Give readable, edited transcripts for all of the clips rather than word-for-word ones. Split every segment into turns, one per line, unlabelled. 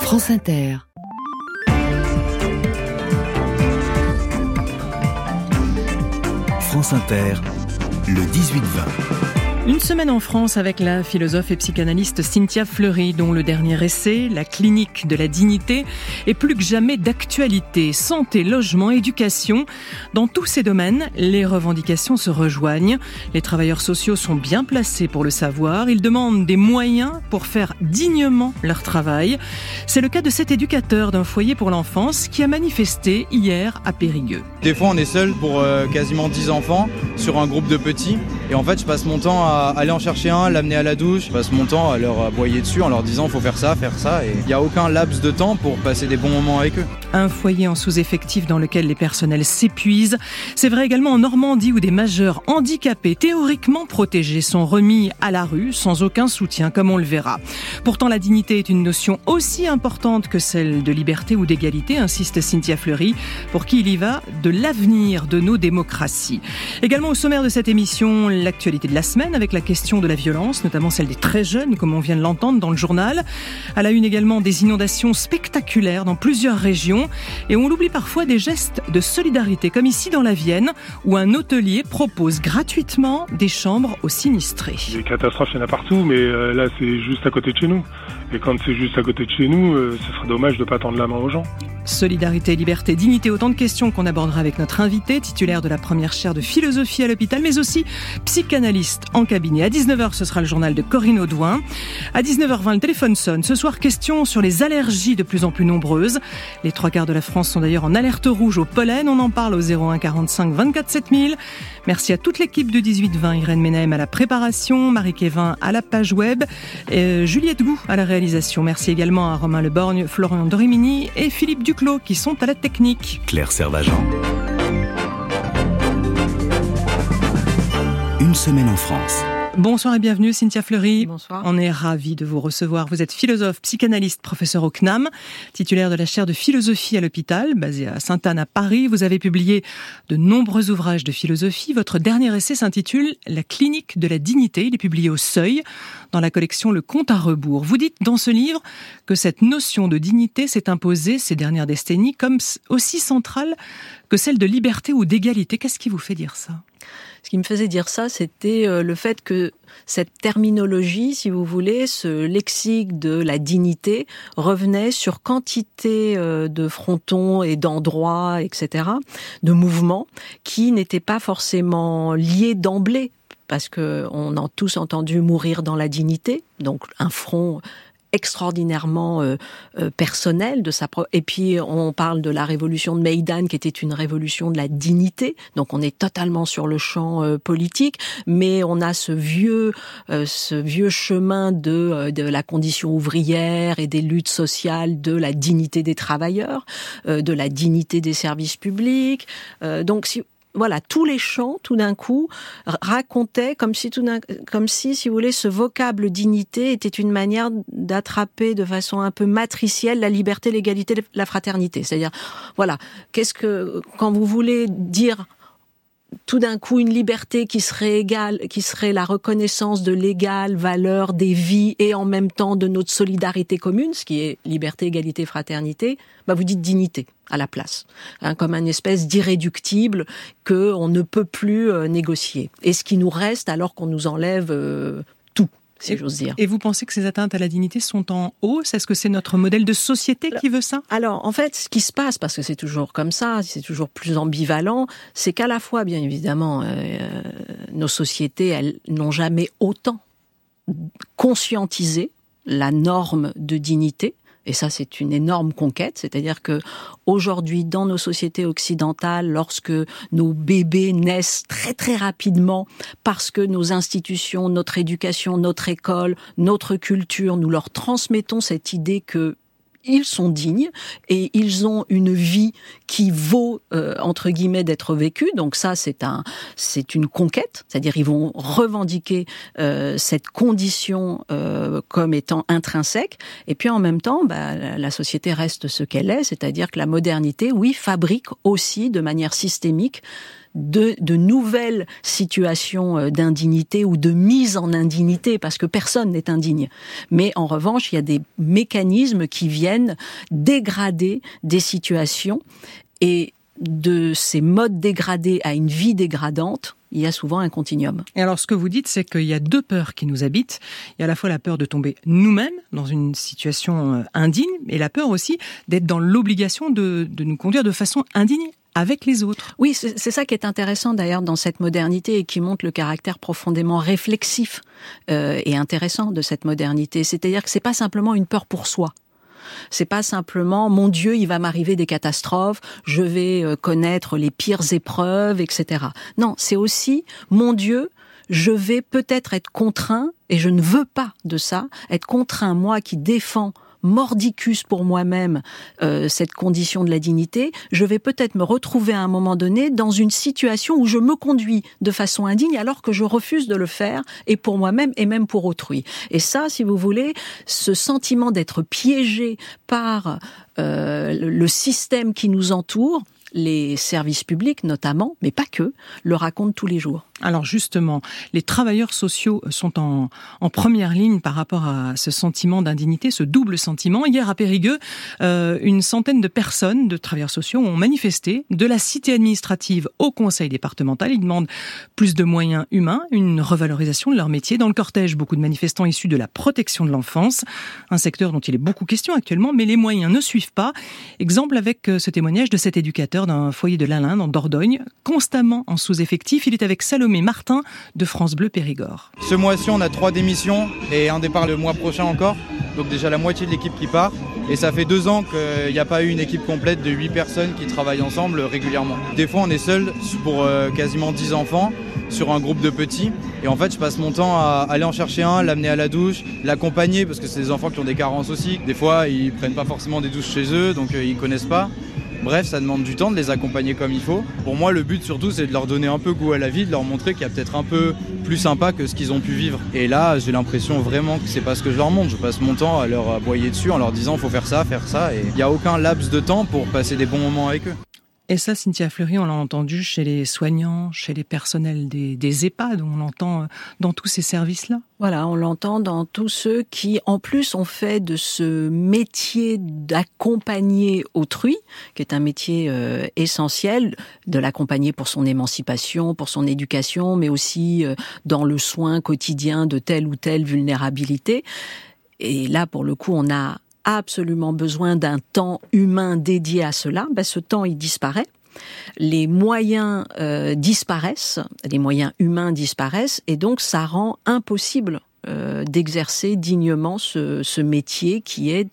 France Inter.
France Inter, le 18-20.
Une semaine en France avec la philosophe et psychanalyste Cynthia Fleury, dont le dernier essai, La clinique de la dignité, est plus que jamais d'actualité. Santé, logement, éducation. Dans tous ces domaines, les revendications se rejoignent. Les travailleurs sociaux sont bien placés pour le savoir. Ils demandent des moyens pour faire dignement leur travail. C'est le cas de cet éducateur d'un foyer pour l'enfance qui a manifesté hier à Périgueux.
Des fois, on est seul pour quasiment 10 enfants sur un groupe de petits. Et en fait, je passe mon temps à aller en chercher un, l'amener à la douche. Je passe mon temps à leur aboyer dessus en leur disant faut faire ça. Et il n'y a aucun laps de temps pour passer des bons moments avec eux.
Un foyer en sous-effectif dans lequel les personnels s'épuisent. C'est vrai également en Normandie où des majeurs handicapés théoriquement protégés sont remis à la rue sans aucun soutien, comme on le verra. Pourtant, la dignité est une notion aussi importante que celle de liberté ou d'égalité, insiste Cynthia Fleury, pour qui il y va de l'avenir de nos démocraties. Également au sommaire de cette émission, l'actualité de la semaine avec la question de la violence, notamment celle des très jeunes, comme on vient de l'entendre dans le journal. À la une également des inondations spectaculaires dans plusieurs régions. Et on l'oublie parfois des gestes de solidarité, comme ici dans la Vienne, où un hôtelier propose gratuitement des chambres aux sinistrés.
Les catastrophes, il y en a partout, mais là, c'est juste à côté de chez nous. Et quand c'est juste à côté de chez nous, ce serait dommage de ne pas tendre la main aux gens.
Solidarité, liberté, dignité, autant de questions qu'on abordera avec notre invité, titulaire de la première chaire de philosophie à l'hôpital, mais aussi psychanalyste en cabinet. À 19h, ce sera le journal de Corinne Audouin. À 19h20, le téléphone sonne. Ce soir, question sur les allergies de plus en plus nombreuses. Les 3/4 de la France sont d'ailleurs en alerte rouge au pollen. On en parle au 01 45 24 7000. Merci à toute l'équipe de 18-20. Irène Ménem à la préparation, Marie Kévin à la page web, Juliette Gou à la réalisation. Merci également à Romain Leborgne, Florian Dorimini et Philippe Duclos qui sont à la technique.
Claire Servagent. Une semaine en France.
Bonsoir et bienvenue Cynthia Fleury.
Bonsoir.
On est ravis de vous recevoir. Vous êtes philosophe, psychanalyste, professeur au CNAM, titulaire de la chaire de philosophie à l'hôpital, basée à Sainte-Anne à Paris. Vous avez publié de nombreux ouvrages de philosophie. Votre dernier essai s'intitule La clinique de la dignité. Il est publié au Seuil, dans la collection Le Compte à rebours. Vous dites dans ce livre que cette notion de dignité s'est imposée ces dernières décennies comme aussi centrale que celle de liberté ou d'égalité. Qu'est-ce qui vous fait dire ça ?
Ce qui me faisait dire ça, c'était le fait que cette terminologie, si vous voulez, ce lexique de la dignité, revenait sur quantité de frontons et d'endroits, etc., de mouvements, qui n'étaient pas forcément liés d'emblée, parce qu'on a tous entendu mourir dans la dignité, donc un front extraordinairement personnel de sa propre. Et puis on parle de la révolution de Maïdan qui était une révolution de la dignité. Donc on est totalement sur le champ politique, mais on a ce vieux chemin de la condition ouvrière et des luttes sociales, de la dignité des travailleurs, de la dignité des services publics. Voilà, tous les chants, tout d'un coup, racontaient comme si, si vous voulez, ce vocable dignité était une manière d'attraper de façon un peu matricielle la liberté, l'égalité, la fraternité. C'est-à-dire, voilà, quand vous voulez dire tout d'un coup une liberté qui serait égale, qui serait la reconnaissance de l'égale valeur des vies et en même temps de notre solidarité commune, ce qui est liberté, égalité, fraternité, vous dites dignité à la place, comme une espèce d'irréductible que on ne peut plus négocier. Et ce qui nous reste alors qu'on nous enlève tout, si j'ose dire.
Et vous pensez que ces atteintes à la dignité sont en hausse ? Est-ce que c'est notre modèle de société qui veut ça ?
Alors, en fait, ce qui se passe, parce que c'est toujours comme ça, c'est toujours plus ambivalent, c'est qu'à la fois, bien évidemment, nos sociétés, elles n'ont jamais autant conscientisé la norme de dignité. Et ça, c'est une énorme conquête. C'est-à-dire que aujourd'hui, dans nos sociétés occidentales, lorsque nos bébés naissent très très rapidement, parce que nos institutions, notre éducation, notre école, notre culture, nous leur transmettons cette idée que ils sont dignes et ils ont une vie qui vaut entre guillemets d'être vécue. Donc ça, c'est une conquête, c'est-à-dire ils vont revendiquer cette condition comme étant intrinsèque. Et puis en même temps, la société reste ce qu'elle est, c'est-à-dire que la modernité, oui, fabrique aussi de manière systémique de nouvelles situations d'indignité ou de mise en indignité, parce que personne n'est indigne. Mais en revanche, il y a des mécanismes qui viennent dégrader des situations, et de ces modes dégradés à une vie dégradante, il y a souvent un continuum.
Et alors, ce que vous dites, c'est qu'il y a deux peurs qui nous habitent. Il y a à la fois la peur de tomber nous-mêmes dans une situation indigne, et la peur aussi d'être dans l'obligation de nous conduire de façon indigne avec les autres.
Oui, c'est ça qui est intéressant d'ailleurs dans cette modernité et qui montre le caractère profondément réflexif et intéressant de cette modernité. C'est-à-dire que c'est pas simplement une peur pour soi. C'est pas simplement, mon Dieu, il va m'arriver des catastrophes, je vais connaître les pires épreuves, etc. Non, c'est aussi, mon Dieu, je vais peut-être être contraint, et je ne veux pas de ça, être contraint, moi qui défends mordicus pour moi-même cette condition de la dignité, je vais peut-être me retrouver à un moment donné dans une situation où je me conduis de façon indigne alors que je refuse de le faire, et pour moi-même et même pour autrui. Et ça, si vous voulez, ce sentiment d'être piégé par le système qui nous entoure, les services publics notamment, mais pas que, le racontent tous les jours.
Alors justement, les travailleurs sociaux sont en première ligne par rapport à ce sentiment d'indignité, ce double sentiment. Hier à Périgueux, une centaine de personnes, de travailleurs sociaux, ont manifesté de la cité administrative au conseil départemental. Ils demandent plus de moyens humains, une revalorisation de leur métier. Dans le cortège, beaucoup de manifestants issus de la protection de l'enfance, un secteur dont il est beaucoup question actuellement, mais les moyens ne suivent pas. Exemple avec ce témoignage de cet éducateur d'un foyer de l'Ain, en Dordogne, constamment en sous-effectif. Il est avec Salomé Martin de France Bleu Périgord.
Ce mois-ci, on a 3 démissions et un départ le mois prochain encore. Donc déjà la moitié de l'équipe qui part. Et ça fait 2 ans qu'il n'y a pas eu une équipe complète de 8 personnes qui travaillent ensemble régulièrement. Des fois, on est seul pour quasiment 10 enfants sur un groupe de petits. Et en fait, je passe mon temps à aller en chercher un, l'amener à la douche, l'accompagner, parce que c'est des enfants qui ont des carences aussi. Des fois, ils prennent pas forcément des douches chez eux, donc ils connaissent pas. Bref, ça demande du temps de les accompagner comme il faut. Pour moi, le but surtout, c'est de leur donner un peu goût à la vie, de leur montrer qu'il y a peut-être un peu plus sympa que ce qu'ils ont pu vivre. Et là, j'ai l'impression vraiment que c'est pas ce que je leur montre. Je passe mon temps à leur aboyer dessus en leur disant faut faire ça, et il n'y a aucun laps de temps pour passer des bons moments avec eux.
Et ça, Cynthia Fleury, on l'a entendu chez les soignants, chez les personnels des EHPAD, on l'entend dans tous ces services-là.
Voilà, on l'entend dans tous ceux qui, en plus, ont fait de ce métier d'accompagner autrui, qui est un métier essentiel, de l'accompagner pour son émancipation, pour son éducation, mais aussi dans le soin quotidien de telle ou telle vulnérabilité. Et là, pour le coup, on a absolument besoin d'un temps humain dédié à cela. Ce temps, il disparaît. Les moyens disparaissent, les moyens humains disparaissent, et donc ça rend impossible d'exercer dignement ce métier qui est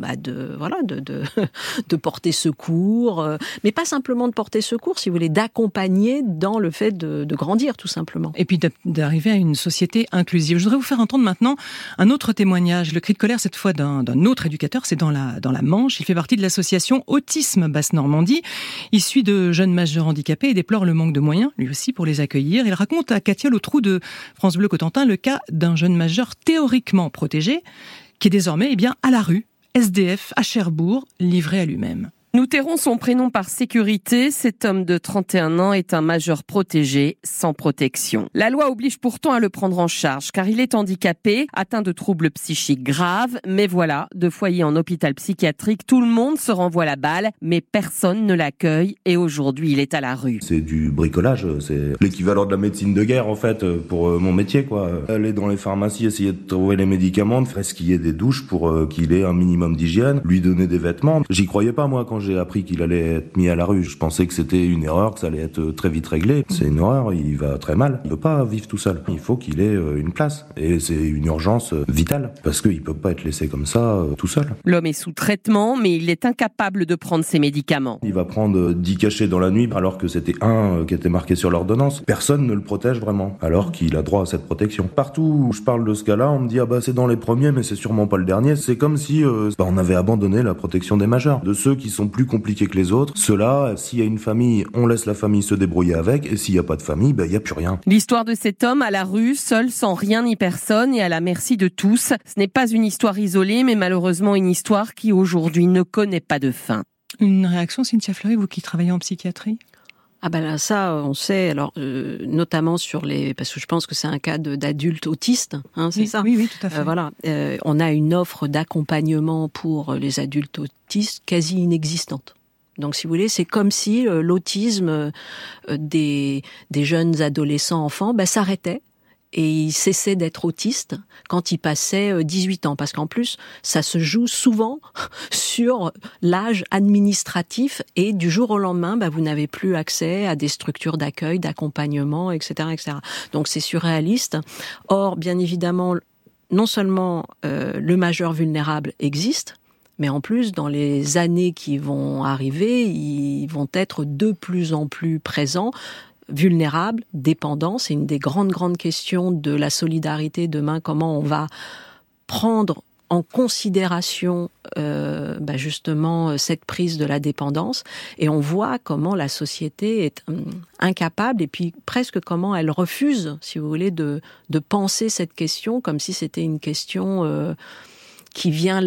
de porter secours, mais pas simplement de porter secours, si vous voulez, d'accompagner dans le fait de grandir, tout simplement.
Et puis d'arriver à une société inclusive. Je voudrais vous faire entendre maintenant un autre témoignage, le cri de colère cette fois d'un autre éducateur, c'est dans la Manche. Il fait partie de l'association Autisme Basse-Normandie. Il suit de jeunes majeurs handicapés et déplore le manque de moyens, lui aussi, pour les accueillir. Il raconte à Katia Lautrou de France Bleu Cotentin le cas d'un jeune majeur théoriquement protégé, qui est désormais à la rue, SDF à Cherbourg, livré à lui-même.
Nous tairons son prénom par sécurité. Cet homme de 31 ans est un majeur protégé, sans protection. La loi oblige pourtant à le prendre en charge, car il est handicapé, atteint de troubles psychiques graves. Mais voilà, de foyer en hôpital psychiatrique, tout le monde se renvoie la balle, mais personne ne l'accueille. Et aujourd'hui, il est à la rue.
C'est du bricolage, c'est l'équivalent de la médecine de guerre, en fait, pour mon métier, quoi. Aller dans les pharmacies, essayer de trouver les médicaments, de fresquiller des douches pour qu'il ait un minimum d'hygiène, lui donner des vêtements. J'y croyais pas, moi, quand j'ai appris qu'il allait être mis à la rue. Je pensais que c'était une erreur, que ça allait être très vite réglé. C'est une horreur, il va très mal. Il peut pas vivre tout seul. Il faut qu'il ait une place. Et c'est une urgence vitale, parce qu'il peut pas être laissé comme ça, tout seul.
L'homme est sous traitement, mais il est incapable de prendre ses médicaments.
Il va prendre 10 cachets dans la nuit, alors que c'était un qui était marqué sur l'ordonnance. Personne ne le protège vraiment, alors qu'il a droit à cette protection. Partout où je parle de ce cas-là, on me dit « Ah bah c'est dans les premiers, mais c'est sûrement pas le dernier ». C'est comme si on avait abandonné la protection des majeurs. De ceux qui sont plus compliqués que les autres. Ceux-là, s'il y a une famille, on laisse la famille se débrouiller avec, et s'il n'y a pas de famille, il n'y a plus rien.
L'histoire de cet homme à la rue, seul, sans rien ni personne, et à la merci de tous. Ce n'est pas une histoire isolée, mais malheureusement une histoire qui aujourd'hui ne connaît pas de fin.
Une réaction, Cynthia Fleury, vous qui travaillez en psychiatrie ?
Ah ben là, ça, on sait, alors notamment parce que je pense que c'est un cas d'adultes autistes, c'est
oui,
ça.
Oui, tout à fait.
Voilà, on a une offre d'accompagnement pour les adultes autistes quasi inexistante. Donc, si vous voulez, c'est comme si l'autisme des jeunes adolescents enfants s'arrêtait. Et il cessait d'être autiste quand il passait 18 ans. Parce qu'en plus, ça se joue souvent sur l'âge administratif et du jour au lendemain, vous n'avez plus accès à des structures d'accueil, d'accompagnement, etc., etc. Donc c'est surréaliste. Or, bien évidemment, non seulement le majeur vulnérable existe, mais en plus, dans les années qui vont arriver, ils vont être de plus en plus présents. Vulnérables, dépendants, c'est une des grandes questions de la solidarité demain, comment on va prendre en considération justement cette prise de la dépendance, et on voit comment la société est incapable et puis presque comment elle refuse, si vous voulez, de penser cette question comme si c'était une question qui vient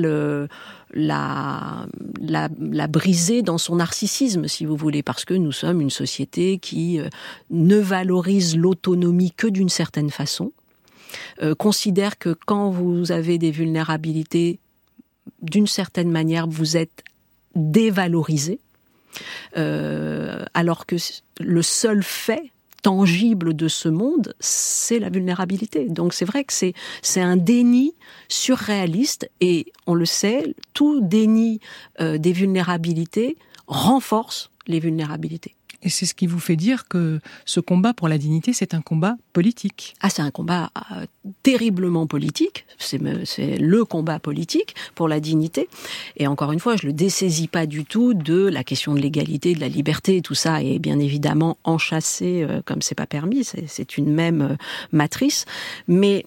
la briser dans son narcissisme, si vous voulez, parce que nous sommes une société qui ne valorise l'autonomie que d'une certaine façon, considère que quand vous avez des vulnérabilités, d'une certaine manière, vous êtes dévalorisé, alors que le seul fait tangible de ce monde, c'est la vulnérabilité. Donc c'est vrai que c'est un déni surréaliste, et on le sait, tout déni des vulnérabilités renforce les vulnérabilités.
Et c'est ce qui vous fait dire que ce combat pour la dignité, c'est un combat politique.
Ah, c'est un combat terriblement politique. C'est le combat politique pour la dignité. Et encore une fois, je le dessaisis pas du tout de la question de l'égalité, de la liberté. Tout ça est bien évidemment enchâssé comme c'est pas permis. C'est une même matrice. Mais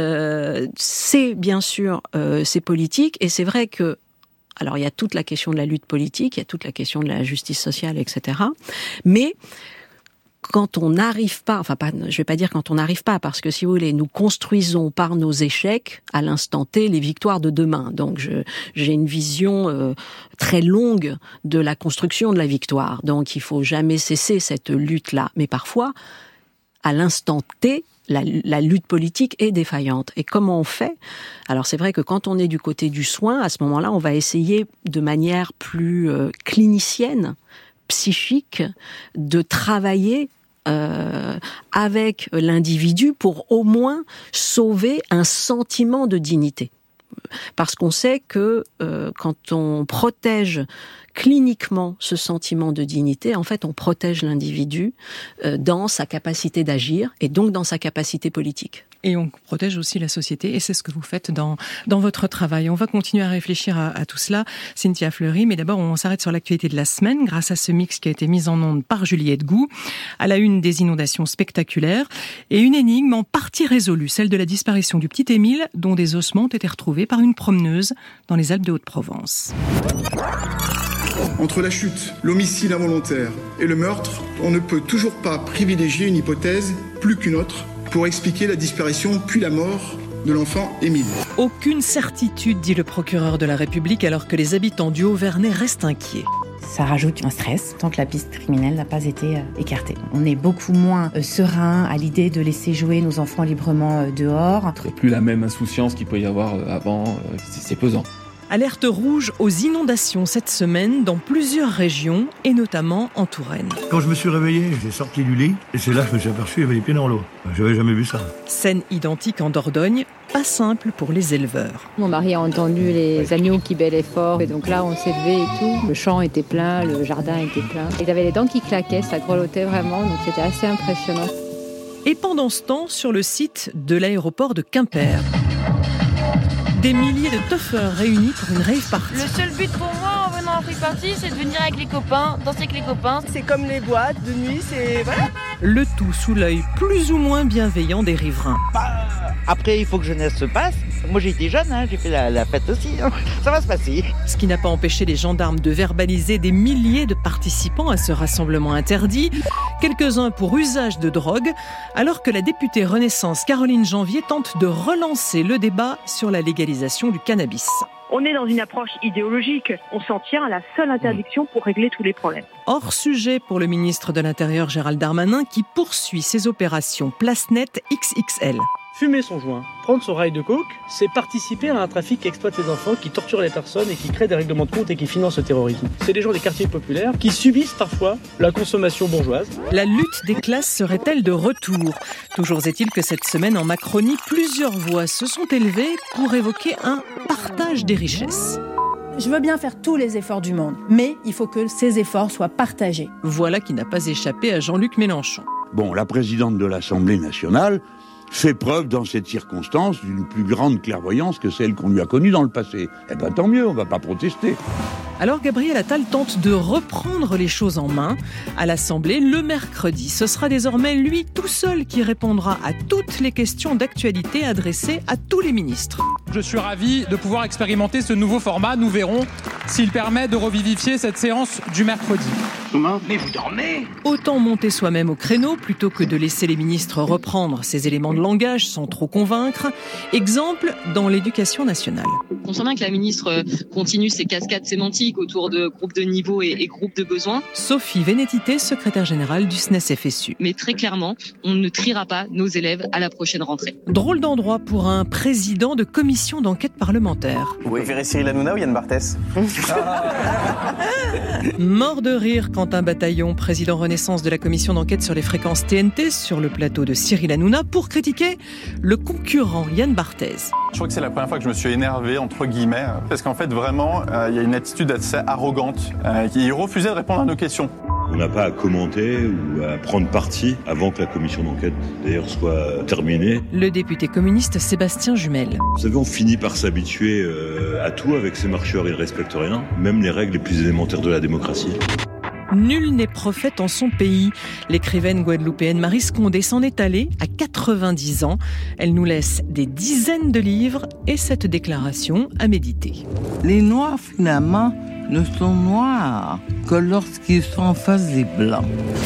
c'est bien sûr c'est politique, et c'est vrai que alors, il y a toute la question de la lutte politique, il y a toute la question de la justice sociale, etc. Mais quand on n'arrive pas, je vais pas dire quand on n'arrive pas, parce que si vous voulez, nous construisons par nos échecs, à l'instant T, les victoires de demain. Donc, j'ai une vision très longue de la construction de la victoire. Donc, il faut jamais cesser cette lutte-là. Mais parfois, à l'instant T, la lutte politique est défaillante. Et comment on fait ? Alors c'est vrai que quand on est du côté du soin, à ce moment-là, on va essayer de manière plus clinicienne, psychique, de travailler avec l'individu pour au moins sauver un sentiment de dignité. Parce qu'on sait que quand on protège cliniquement ce sentiment de dignité, en fait, on protège l'individu dans sa capacité d'agir et donc dans sa capacité politique.
Et on protège aussi la société, et c'est ce que vous faites dans votre travail. On va continuer à réfléchir à tout cela, Cynthia Fleury, mais d'abord on s'arrête sur l'actualité de la semaine grâce à ce mix qui a été mis en onde par Juliette Gou. À la une, des inondations spectaculaires et une énigme en partie résolue, celle de la disparition du petit Émile, dont des ossements ont été retrouvés par une promeneuse dans les Alpes de Haute-Provence.
Entre la chute, l'homicide involontaire et le meurtre, on ne peut toujours pas privilégier une hypothèse plus qu'une autre pour expliquer la disparition puis la mort de l'enfant Émile.
Aucune certitude, dit le procureur de la République, alors que les habitants du Haut-Vernay restent inquiets.
Ça rajoute un stress tant que la piste criminelle n'a pas été écartée. On est beaucoup moins serein à l'idée de laisser jouer nos enfants librement dehors.
Il n'y a plus la même insouciance qu'il peut y avoir avant, c'est pesant.
Alerte rouge aux inondations cette semaine dans plusieurs régions et notamment en Touraine.
Quand je me suis réveillé, j'ai sorti du lit et c'est là que je me suis aperçu qu'il y avait les pieds dans l'eau. J'avais jamais vu ça.
Scène identique en Dordogne, pas simple pour les éleveurs.
Mon mari a entendu les agneaux qui bêlaient fort et donc là on s'est levé et tout. Le champ était plein, le jardin était plein. Ils avaient les dents qui claquaient, ça grelottait vraiment, donc c'était assez impressionnant.
Et pendant ce temps, sur le site de l'aéroport de Quimper, des milliers de teufeurs réunis pour une rave party.
Le seul but pour moi en venant en rave party, c'est de venir avec les copains, danser avec les copains.
C'est comme les boîtes de nuit, c'est... Voilà.
Le tout sous l'œil plus ou moins bienveillant des riverains.
Après, il faut que jeunesse se passe. Moi, j'ai été jeune, j'ai fait la fête aussi. Ça va se passer.
Ce qui n'a pas empêché les gendarmes de verbaliser des milliers de participants à ce rassemblement interdit, quelques-uns pour usage de drogue, alors que la députée Renaissance Caroline Janvier tente de relancer le débat sur la légalisation du cannabis.
On est dans une approche idéologique. On s'en tient à la seule interdiction pour régler tous les problèmes.
Hors sujet pour le ministre de l'Intérieur Gérald Darmanin qui poursuit ses opérations Place Nette XXL.
Fumer son joint, prendre son rail de coke, c'est participer à un trafic qui exploite les enfants, qui torture les personnes et qui crée des règlements de compte et qui finance le terrorisme. C'est des gens des quartiers populaires qui subissent parfois la consommation bourgeoise.
La lutte des classes serait-elle de retour ? Toujours est-il que cette semaine en Macronie, plusieurs voix se sont élevées pour évoquer un partage des richesses.
Je veux bien faire tous les efforts du monde, mais il faut que ces efforts soient partagés.
Voilà qui n'a pas échappé à Jean-Luc Mélenchon.
Bon, la présidente de l'Assemblée nationale fait preuve dans cette circonstance d'une plus grande clairvoyance que celle qu'on lui a connue dans le passé. Eh ben tant mieux, on va pas protester.
Alors Gabriel Attal tente de reprendre les choses en main. À l'Assemblée, le mercredi, ce sera désormais lui tout seul qui répondra à toutes les questions d'actualité adressées à tous les ministres.
Je suis ravi de pouvoir expérimenter ce nouveau format. Nous verrons s'il permet de revivifier cette séance du mercredi.
Mais vous dormez ?
Autant monter soi-même au créneau plutôt que de laisser les ministres reprendre ces éléments de langage sans trop convaincre. Exemple dans l'éducation nationale.
On sent bien que la ministre continue ses cascades sémantiques autour de groupes de niveau et groupes de besoins.
Sophie Vénétité, secrétaire générale du SNES-FSU.
Mais très clairement, on ne triera pas nos élèves à la prochaine rentrée.
Drôle d'endroit pour un président de commission d'enquête parlementaire.
Vous préférez Cyril Hanouna ou Yann Barthès ?
Mort de rire Quentin Bataillon, président Renaissance de la commission d'enquête sur les fréquences TNT, sur le plateau de Cyril Hanouna pour critiquer le concurrent Yann Barthès.
Je crois que c'est la première fois que je me suis énervé, entre guillemets, parce qu'en fait, vraiment, il y a une attitude assez arrogante. Il refusait de répondre à nos questions.
On n'a pas à commenter ou à prendre parti avant que la commission d'enquête, d'ailleurs, soit terminée.
Le député communiste Sébastien Jumel.
Vous savez, on finit par s'habituer à tout avec ces marcheurs, ils ne respectent rien, même les règles les plus élémentaires de la démocratie.
Nul n'est prophète en son pays. L'écrivaine guadeloupéenne Marie Scondé s'en est allée à 90 ans. Elle nous laisse des dizaines de livres et cette déclaration à méditer.
Les noirs, finalement, ne sont noirs que lorsqu'ils sont en face des blancs.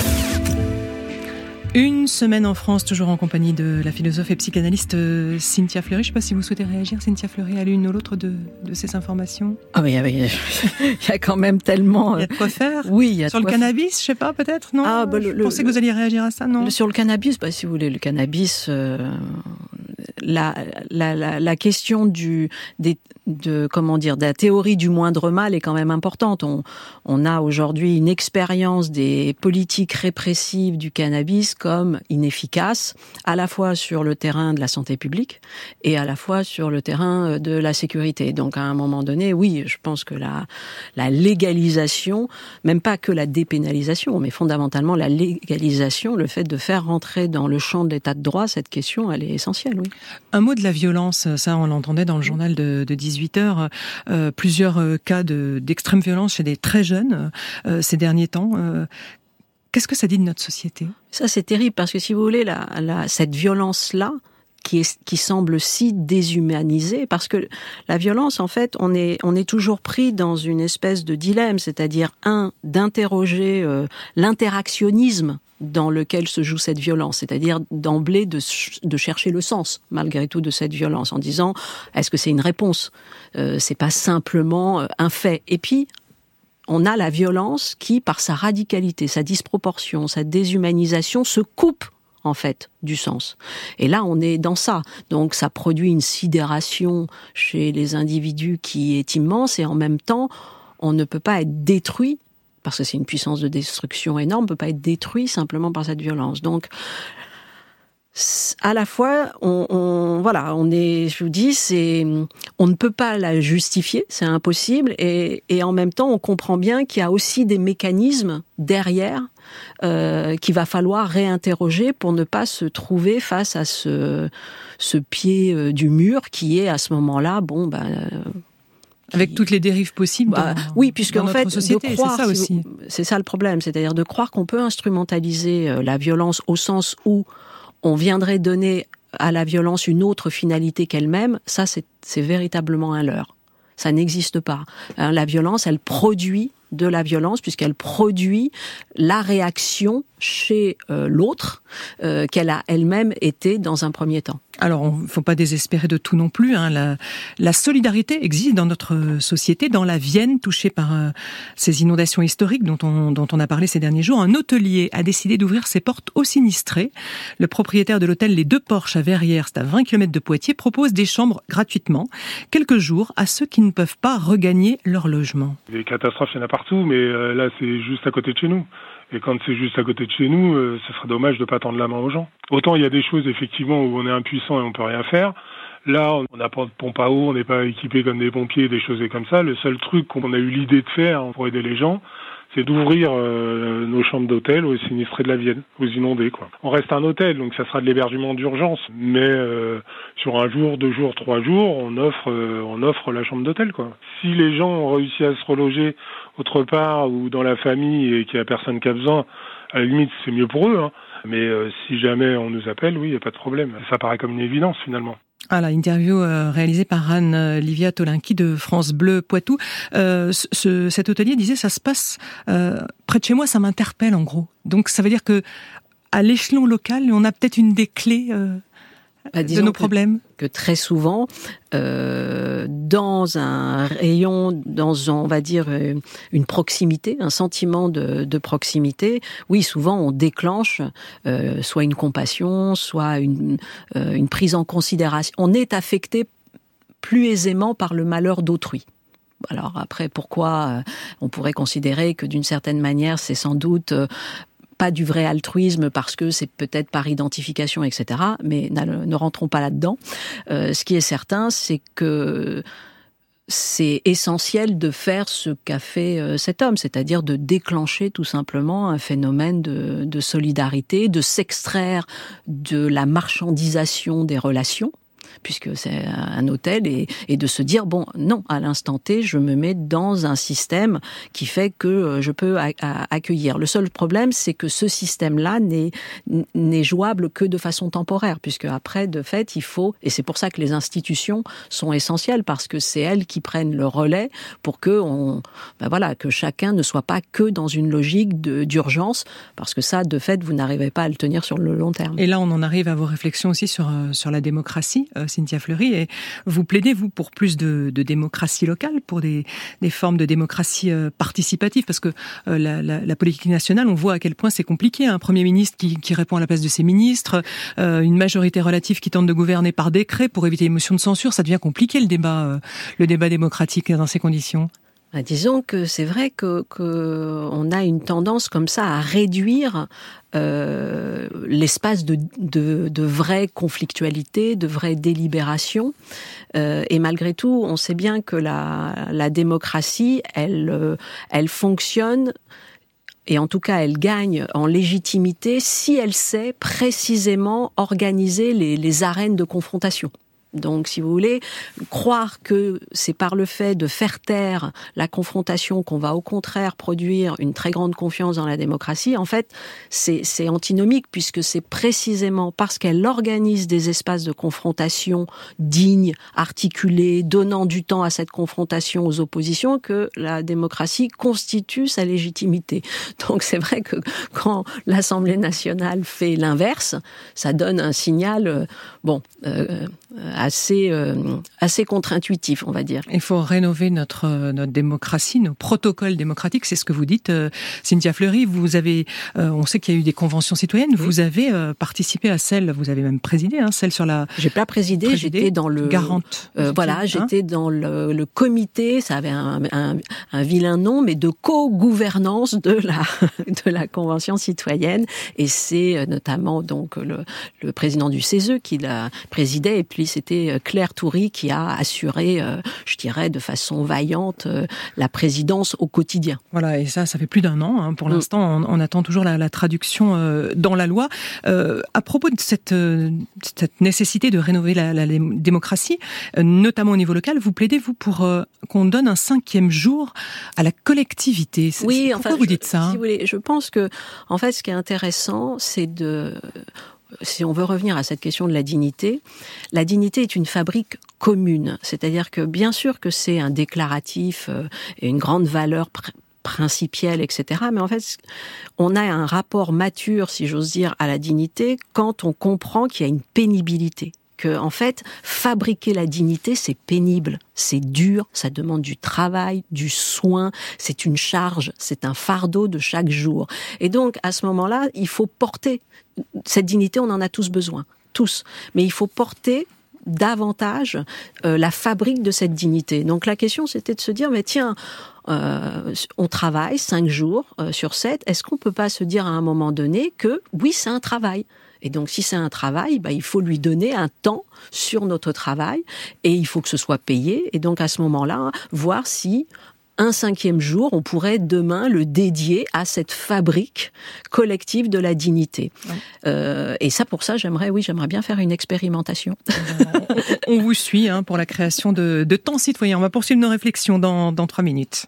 Une semaine en France, toujours en compagnie de la philosophe et psychanalyste Cynthia Fleury. Je ne sais pas si vous souhaitez réagir, Cynthia Fleury, à l'une ou l'autre de ces informations.
Ah oui, il y a quand même tellement...
Il y a de quoi faire.
Oui, il y a
sur le cannabis, je ne sais pas, peut-être, non. Je pensais que vous alliez réagir à ça, non.
Sur le cannabis, si vous voulez, le cannabis... La question de la théorie du moindre mal est quand même importante. On a aujourd'hui une expérience des politiques répressives du cannabis comme inefficaces, à la fois sur le terrain de la santé publique et à la fois sur le terrain de la sécurité. Donc à un moment donné, oui, je pense que la légalisation, même pas que la dépénalisation, mais fondamentalement la légalisation, le fait de faire rentrer dans le champ de l'état de droit cette question, elle est essentielle, oui.
Un mot de la violence, ça on l'entendait dans le journal de 18h, plusieurs cas d'extrême violence chez des très jeunes ces derniers temps. Qu'est-ce que ça dit de notre société ?
Ça c'est terrible parce que si vous voulez, cette violence-là, qui semble si déshumanisée, parce que la violence, en fait, on est toujours pris dans une espèce de dilemme, c'est-à-dire d'interroger l'interactionnisme dans lequel se joue cette violence, c'est-à-dire d'emblée de chercher le sens, malgré tout, de cette violence, en disant, est-ce que c'est une réponse ? C'est pas simplement un fait. Et puis, on a la violence qui, par sa radicalité, sa disproportion, sa déshumanisation, se coupe en fait du sens. Et là, on est dans ça. Donc, ça produit une sidération chez les individus qui est immense et en même temps, on ne peut pas être détruit parce que c'est une puissance de destruction énorme, on ne peut pas être détruit simplement par cette violence. Donc, à la fois, on ne peut pas la justifier, c'est impossible, et en même temps, on comprend bien qu'il y a aussi des mécanismes derrière qu'il va falloir réinterroger pour ne pas se trouver face à ce pied du mur qui est à ce moment-là,
avec toutes les dérives possibles
oui, puisque en fait,
société,
de croire,
c'est ça aussi.
C'est ça le problème, c'est-à-dire de croire qu'on peut instrumentaliser la violence au sens où on viendrait donner à la violence une autre finalité qu'elle-même, ça c'est véritablement un leurre. Ça n'existe pas. La violence, elle produit de la violence, puisqu'elle produit la réaction chez l'autre qu'elle a elle-même été dans un premier temps.
Alors, il ne faut pas désespérer de tout non plus. La solidarité existe dans notre société. Dans la Vienne, touchée par ces inondations historiques dont on a parlé ces derniers jours, un hôtelier a décidé d'ouvrir ses portes aux sinistrés. Le propriétaire de l'hôtel Les Deux Porches à Verrières, c'est à 20 km de Poitiers, propose des chambres gratuitement, quelques jours, à ceux qui ne peuvent pas regagner leur logement.
Des catastrophes, il y en a partout, mais là, c'est juste à côté de chez nous. Et quand c'est juste à côté de chez nous, ce serait dommage de pas tendre la main aux gens. Autant il y a des choses effectivement où on est impuissant et on peut rien faire. Là, on n'a pas de pompe à eau, on n'est pas équipé comme des pompiers, des choses comme ça. Le seul truc qu'on a eu l'idée de faire pour aider les gens, c'est d'ouvrir nos chambres d'hôtel aux sinistrés de la Vienne, aux inondés, quoi. On reste un hôtel, donc ça sera de l'hébergement d'urgence. Mais sur un jour, 2 jours, 3 jours, on offre la chambre d'hôtel, quoi. Si les gens ont réussi à se reloger autre part ou dans la famille et qu'il n'y a personne qui a besoin, à la limite, c'est mieux pour eux, hein. Mais si jamais on nous appelle, oui, il n'y a pas de problème. Ça paraît comme une évidence, finalement.
Ah, la interview réalisée par Anne-Livia Tolinki de France Bleu Poitou. Cet hôtelier disait, ça se passe près de chez moi, ça m'interpelle en gros. Donc ça veut dire que à l'échelon local, on a peut-être une des clés de nos problèmes.
Que très souvent, dans un rayon, on va dire une proximité, un sentiment de proximité, oui, souvent on déclenche soit une compassion, soit une prise en considération. On est affecté plus aisément par le malheur d'autrui. Alors après, pourquoi on pourrait considérer que d'une certaine manière, c'est sans doute pas du vrai altruisme parce que c'est peut-être par identification, etc. Mais ne rentrons pas là-dedans. Ce qui est certain, c'est que c'est essentiel de faire ce qu'a fait cet homme, c'est-à-dire de déclencher tout simplement un phénomène de solidarité, de s'extraire de la marchandisation des relations, puisque c'est un hôtel, et de se dire, bon, non, à l'instant T, je me mets dans un système qui fait que je peux accueillir. Le seul problème, c'est que ce système-là n'est jouable que de façon temporaire, puisque après, de fait, il faut, et c'est pour ça que les institutions sont essentielles, parce que c'est elles qui prennent le relais pour que que chacun ne soit pas que dans une logique d'urgence, parce que ça, de fait, vous n'arrivez pas à le tenir sur le long terme.
Et là, on en arrive à vos réflexions aussi sur la démocratie, Cynthia Fleury, et vous plaidez, vous, pour plus de démocratie locale, pour des formes de démocratie participative, parce que la politique nationale, on voit à quel point c'est compliqué. Un Premier ministre qui répond à la place de ses ministres, une majorité relative qui tente de gouverner par décret pour éviter les motions de censure, ça devient compliqué le débat démocratique dans ces conditions.
Disons que c'est vrai que on a une tendance comme ça à réduire l'espace de vraie conflictualité, de vraie délibération. Et malgré tout, on sait bien que la démocratie, elle fonctionne, et en tout cas elle gagne en légitimité si elle sait précisément organiser les arènes de confrontation. Donc, si vous voulez, croire que c'est par le fait de faire taire la confrontation qu'on va au contraire produire une très grande confiance dans la démocratie, en fait, c'est antinomique, puisque c'est précisément parce qu'elle organise des espaces de confrontation dignes, articulés, donnant du temps à cette confrontation aux oppositions, que la démocratie constitue sa légitimité. Donc, c'est vrai que quand l'Assemblée nationale fait l'inverse, ça donne un signal, assez contre-intuitif, on va dire.
Il faut rénover notre démocratie, nos protocoles démocratiques, c'est ce que vous dites. Cynthia Fleury, vous avez, on sait qu'il y a eu des conventions citoyennes, oui. Vous avez participé à celle, vous avez même présidé, celle sur la...
J'ai pas présidé, j'étais dans le...
Garante.
J'étais dans le comité, ça avait un vilain nom, mais de co-gouvernance de la convention citoyenne, et c'est notamment donc le président du CESE qui la présidait, et puis c'était Claire Toury qui a assuré, je dirais, de façon vaillante, la présidence au quotidien.
Voilà, et ça fait plus d'1 an. Pour l'instant, on attend toujours la traduction dans la loi. À propos de cette nécessité de rénover la démocratie, notamment au niveau local, vous plaidez, vous, pour qu'on donne un 5e jour à la collectivité.
Oui,
pourquoi vous dites ça,
si vous voulez, je pense que, en fait, ce qui est intéressant, c'est si on veut revenir à cette question de la dignité est une fabrique commune. C'est-à-dire que, bien sûr que c'est un déclaratif et une grande valeur principielle, etc. Mais en fait, on a un rapport mature, si j'ose dire, à la dignité quand on comprend qu'il y a une pénibilité. Que, en fait, fabriquer la dignité, c'est pénible, c'est dur, ça demande du travail, du soin, c'est une charge, c'est un fardeau de chaque jour. Et donc, à ce moment-là, il faut porter cette dignité, on en a tous besoin, tous. Mais il faut porter davantage la fabrique de cette dignité. Donc la question, c'était de se dire, mais tiens, on travaille 5 jours sur 7, est-ce qu'on peut pas se dire à un moment donné que oui, c'est un travail? Et donc, si c'est un travail, il faut lui donner un temps sur notre travail et il faut que ce soit payé. Et donc, à ce moment-là, voir si un 5e jour, on pourrait demain le dédier à cette fabrique collective de la dignité. Ouais. Et ça, pour ça, j'aimerais bien faire une expérimentation.
On vous suit pour la création de temps citoyen. On va poursuivre nos réflexions dans 3 minutes.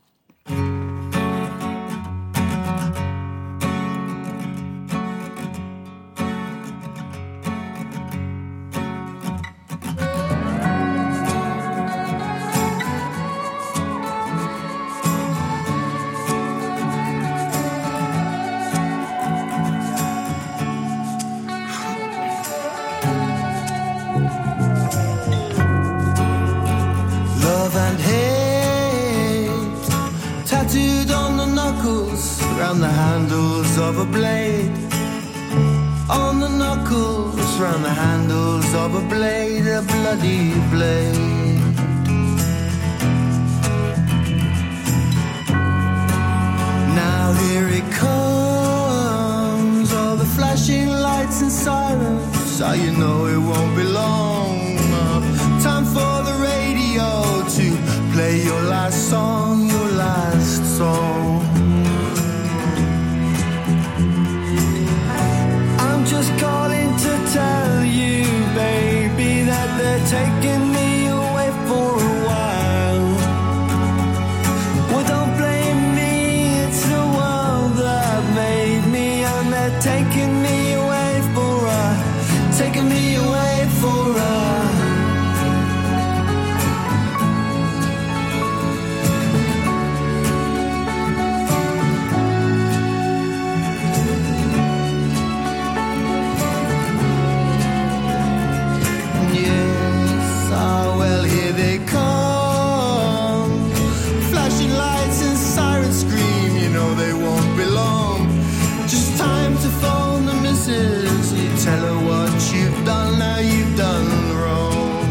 Round the handles of a blade, on the knuckles, round the handles of a blade, a bloody blade. Now here it comes, all the flashing lights and sirens, so you know it won't be long. Time for the radio to play your last song, your last song. Just calling to tell you, baby, that they're taking me away for a while. Well, don't blame me, it's the world that made me, and they're taking me away for a, taking me away for a. You tell her what you've done, now you've done wrong.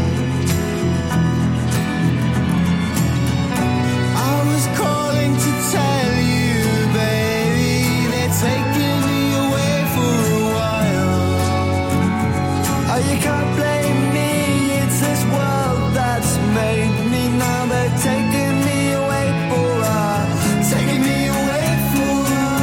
I was calling to tell you, baby, they're taking me away for a while. Oh, you can't blame me, it's this world that's made me. Now they're taking me away for a, taking me away for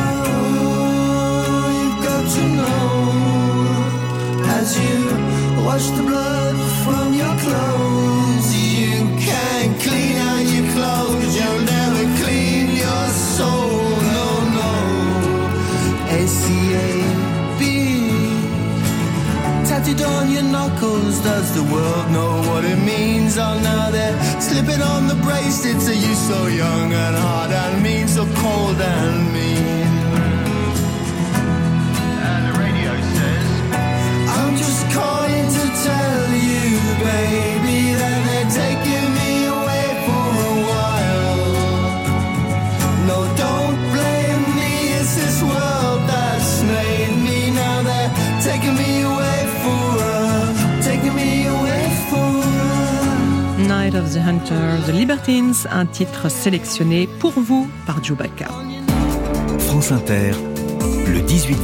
a. You've got to know, as you wash the blood from your clothes, you can't clean out your clothes, you'll never clean your soul, no, no. ACAB, tattooed on your knuckles, does the world know what it means? Oh, now they're slipping on the bracelets, are you so young and hard and mean, so cold and mean? I'm just calling to tell you, baby, that they're taking me away for a while. No, don't blame me, it's this world that's made me. Now they're taking me away for a, taking me away for a.
Night of the Hunter, The Libertines, un titre sélectionné pour vous par Chewbacca.
France Inter, le 18-20.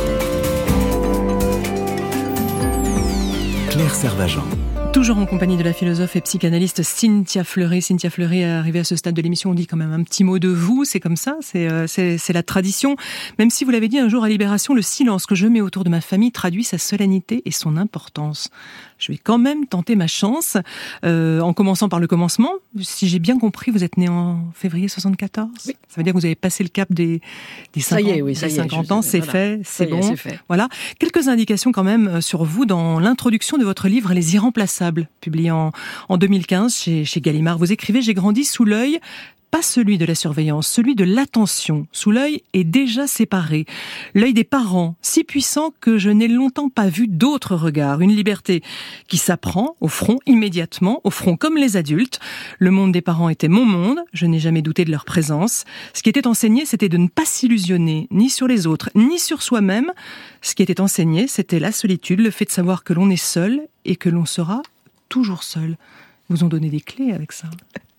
Claire Servageant.
Toujours en compagnie de la philosophe et psychanalyste Cynthia Fleury. Cynthia Fleury, arrivée à ce stade de l'émission, on dit quand même un petit mot de vous. C'est comme ça, c'est la tradition. Même si vous l'avez dit un jour à Libération, le silence que je mets autour de ma famille traduit sa solennité et son importance. Je vais quand même tenter ma chance, en commençant par le commencement. Si j'ai bien compris, vous êtes né en février 74. Oui. Ça veut dire que vous avez passé le cap des 50 ans. C'est fait, c'est bon. C'est fait. Voilà. Quelques indications quand même sur vous dans l'introduction de votre livre Les Irremplaçables, publié en 2015 chez Gallimard. Vous écrivez: j'ai grandi sous l'œil pas celui de la surveillance, celui de l'attention. Sous l'œil est déjà séparé. L'œil des parents, si puissant que je n'ai longtemps pas vu d'autres regards. Une liberté qui s'apprend au front immédiatement, au front comme les adultes. Le monde des parents était mon monde, je n'ai jamais douté de leur présence. Ce qui était enseigné, c'était de ne pas s'illusionner, ni sur les autres, ni sur soi-même. Ce qui était enseigné, c'était la solitude, le fait de savoir que l'on est seul et que l'on sera toujours seul. Vous ont donné des clés avec ça.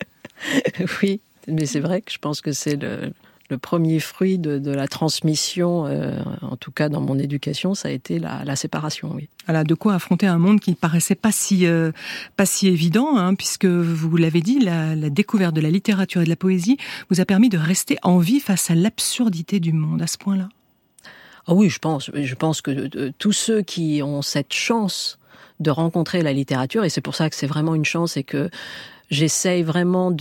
Oui. Mais c'est vrai que je pense que c'est le premier fruit de la transmission, en tout cas dans mon éducation, ça a été la séparation, oui.
Voilà, de quoi affronter un monde qui ne paraissait pas si évident, hein, puisque vous l'avez dit, la découverte de la littérature et de la poésie vous a permis de rester en vie face à l'absurdité du monde, à ce point-là.
Ah oui, je pense que tous ceux qui ont cette chance de rencontrer la littérature, et c'est pour ça que c'est vraiment une chance et que j'essaye vraiment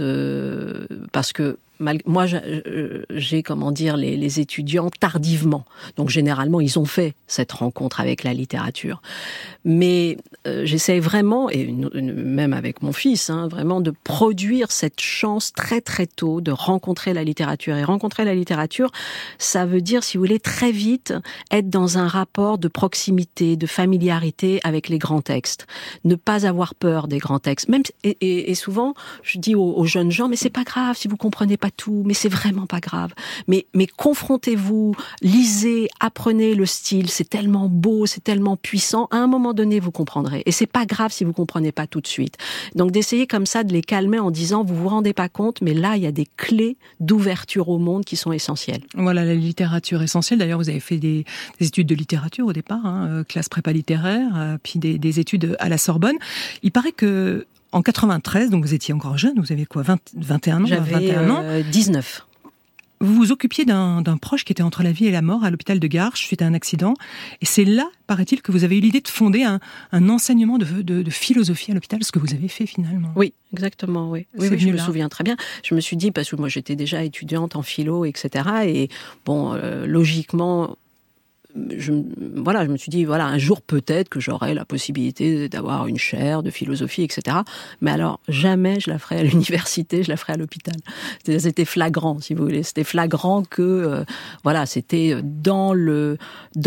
parce que moi, j'ai, les étudiants tardivement. Donc, généralement, ils ont fait cette rencontre avec la littérature. Mais j'essaye vraiment, et même avec mon fils, vraiment de produire cette chance très, très tôt de rencontrer la littérature. Et rencontrer la littérature, ça veut dire, si vous voulez, très vite être dans un rapport de proximité, de familiarité avec les grands textes. Ne pas avoir peur des grands textes. Même, et souvent, je dis aux jeunes gens, mais c'est pas grave si vous comprenez pas tout, mais c'est vraiment pas grave. Mais confrontez-vous, lisez, apprenez le style, c'est tellement beau, c'est tellement puissant. À un moment donné, vous comprendrez. Et c'est pas grave si vous comprenez pas tout de suite. Donc d'essayer comme ça de les calmer en disant, vous vous rendez pas compte, mais là, il y a des clés d'ouverture au monde qui sont essentielles.
Voilà, la littérature essentielle. D'ailleurs, vous avez fait des études de littérature au départ, classe prépa littéraire, puis des études à la Sorbonne. Il paraît que en 93, donc vous étiez encore jeune, vous avez quoi, 21 ans?
J'avais
21 ans.
19.
Vous vous occupiez d'un proche qui était entre la vie et la mort à l'hôpital de Garches suite à un accident. Et c'est là, paraît-il, que vous avez eu l'idée de fonder un enseignement de philosophie à l'hôpital, ce que vous avez fait finalement.
Oui, exactement, oui. Oui, je me souviens très bien. Je me suis dit, parce que moi j'étais déjà étudiante en philo, etc. Et bon, logiquement, je me suis dit, un jour peut-être que j'aurai la possibilité d'avoir une chaire de philosophie, etc. Mais alors, jamais je la ferai à l'université, je la ferai à l'hôpital. C'était flagrant, si vous voulez. C'était flagrant que, c'était dans le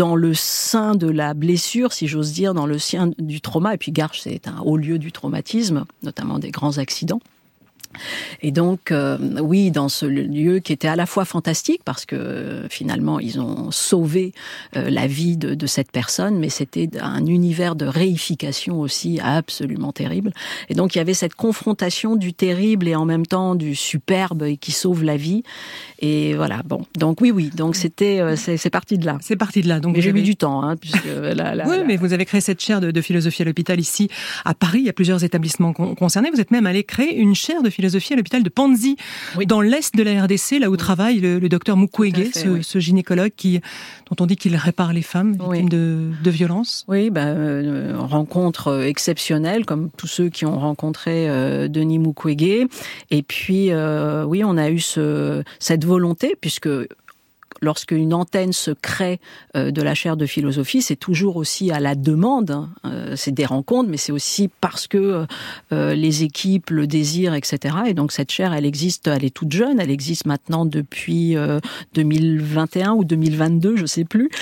sein de la blessure, si j'ose dire, dans le sein du trauma. Et puis Garches, c'est un haut lieu du traumatisme, notamment des grands accidents. Et donc, oui, dans ce lieu qui était à la fois fantastique, parce que finalement, ils ont sauvé la vie de cette personne, mais c'était un univers de réification aussi absolument terrible. Et donc, il y avait cette confrontation du terrible et en même temps du superbe et qui sauve la vie. Et voilà, bon. Donc oui, donc c'est parti de là.
C'est parti de là. Donc
mais j'ai mis du temps, puisque
mais vous avez créé cette chaire de philosophie à l'hôpital ici, à Paris. Il y a plusieurs établissements concernés. Vous êtes même allé créer une chaire de philosophie à l'hôpital de Panzi, dans l'est de la RDC, là où travaille le docteur Mukwege, ce gynécologue dont on dit qu'il répare les femmes victimes de violences.
Oui, rencontre exceptionnelle, comme tous ceux qui ont rencontré Denis Mukwege. Et puis, on a eu cette volonté, puisque lorsqu'une antenne se crée de la chaire de philosophie, c'est toujours aussi à la demande. C'est des rencontres, mais c'est aussi parce que les équipes le désirent, etc. Et donc cette chaire, elle est toute jeune. Elle existe maintenant depuis 2021 ou 2022, je sais plus.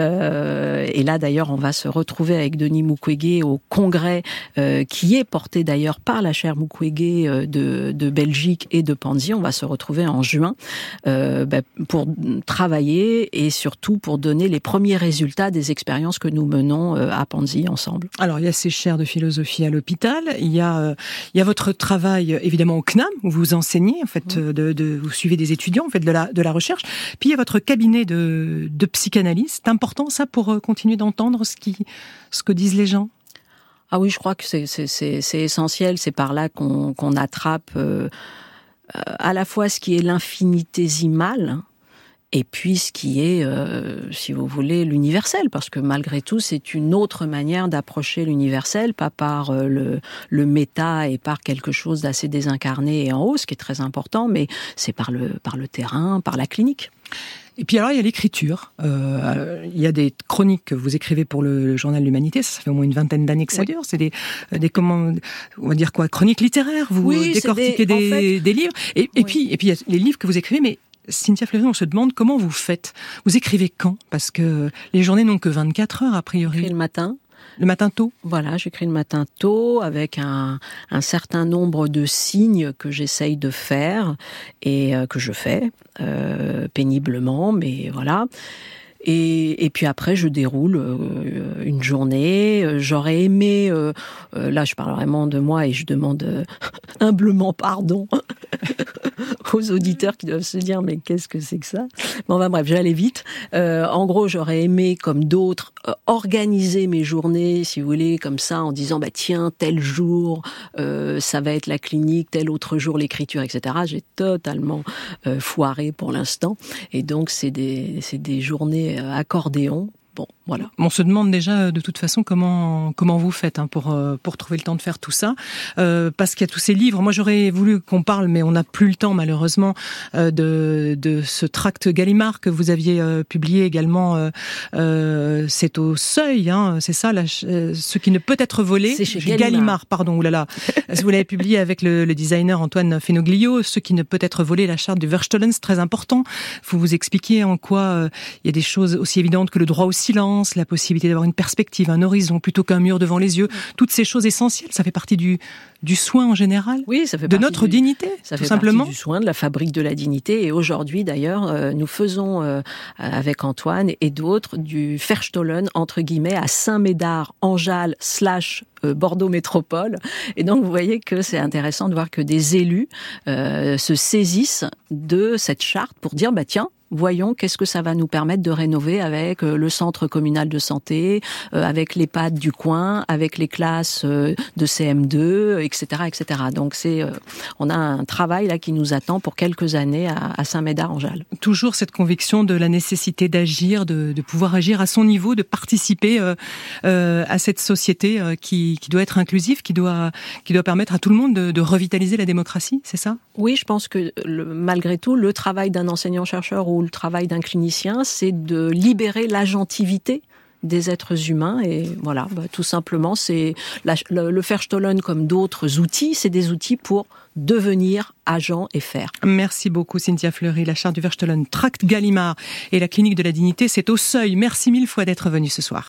Et là, d'ailleurs, on va se retrouver avec Denis Mukwege au congrès qui est porté d'ailleurs par la chaire Mukwege de Belgique et de Panzi. On va se retrouver en juin pour travailler et surtout pour donner les premiers résultats des expériences que nous menons à Panzi ensemble.
Alors, il y a ces chaires de philosophie à l'hôpital, il y a votre travail évidemment au CNAM où vous enseignez, en fait, vous suivez des étudiants, vous faites de la recherche, puis il y a votre cabinet de psychanalyse. C'est important ça pour continuer d'entendre ce que disent les gens?
Ah oui, je crois que c'est essentiel, c'est par là qu'on attrape à la fois ce qui est l'infinitésimal Et puis ce qui est, si vous voulez, l'universel, parce que malgré tout, c'est une autre manière d'approcher l'universel, pas par le méta et par quelque chose d'assez désincarné et en haut, ce qui est très important, mais c'est par le terrain, par la clinique.
Et puis alors, il y a l'écriture. Il y a des chroniques que vous écrivez pour le journal L'Humanité. Ça fait au moins une vingtaine d'années que ça dure. C'est des on va dire quoi, chroniques littéraires. Vous décortiquez des livres. Et puis il y a les livres que vous écrivez, mais Cynthia Fleury, on se demande comment vous faites. Vous écrivez quand? Parce que les journées n'ont que 24 heures, a priori.
J'écris le matin.
Le matin tôt?
Voilà, j'écris le matin tôt avec un certain nombre de signes que j'essaye de faire et que je fais péniblement, mais voilà. Et puis après, je déroule une journée. J'aurais aimé, là je parle vraiment de moi et je demande humblement pardon aux auditeurs qui doivent se dire mais qu'est-ce que c'est que ça? Bon, bref, j'allais vite. En gros, j'aurais aimé, comme d'autres, organiser mes journées, si vous voulez, comme ça, en disant tiens, tel jour, ça va être la clinique, tel autre jour l'écriture, etc. J'ai totalement foiré pour l'instant, et donc c'est des journées accordéon. Bon, voilà.
On se demande déjà de toute façon comment vous faites pour trouver le temps de faire tout ça, parce qu'il y a tous ces livres. Moi, j'aurais voulu qu'on parle, mais on n'a plus le temps malheureusement de ce tract Gallimard que vous aviez publié également. C'est au Seuil, c'est ça, ce qui ne peut être volé.
C'est chez Gallimard.
Pardon, oulala. Vous l'avez publié avec le designer Antoine Fenoglio. Ce qui ne peut être volé, la charte du Verstollen, c'est très important. Vous expliquer en quoi il y a des choses aussi évidentes que le droit au silence, la possibilité d'avoir une perspective, un horizon, plutôt qu'un mur devant les yeux. Toutes ces choses essentielles, ça fait partie du soin en général.
Oui, ça fait
de notre dignité,
ça
tout
fait
simplement.
Partie du soin, de la fabrique de la dignité. Et aujourd'hui, d'ailleurs, nous faisons avec Antoine et d'autres du Verstollen, entre guillemets, à Saint-Médard, Anjal / Bordeaux Métropole. Et donc, vous voyez que c'est intéressant de voir que des élus se saisissent de cette charte pour dire, tiens, voyons qu'est-ce que ça va nous permettre de rénover avec le centre communal de santé, avec l'EHPAD du coin, avec les classes de CM2, etc., etc. Donc on a un travail là qui nous attend pour quelques années à Saint-Médard-en-Jalles.
Toujours cette conviction de la nécessité d'agir, de pouvoir agir à son niveau, de participer à cette société qui doit être inclusive, qui doit permettre à tout le monde de revitaliser la démocratie, c'est ça?
Oui, je pense que malgré tout, le travail d'un enseignant-chercheur ou le travail d'un clinicien, c'est de libérer l'agentivité des êtres humains. Et voilà, tout simplement, c'est le Verstollen comme d'autres outils, c'est des outils pour devenir agent et faire.
Merci beaucoup Cynthia Fleury. La charte du Verstollen, tract Gallimard et la clinique de la dignité, c'est au Seuil. Merci mille fois d'être venue ce soir.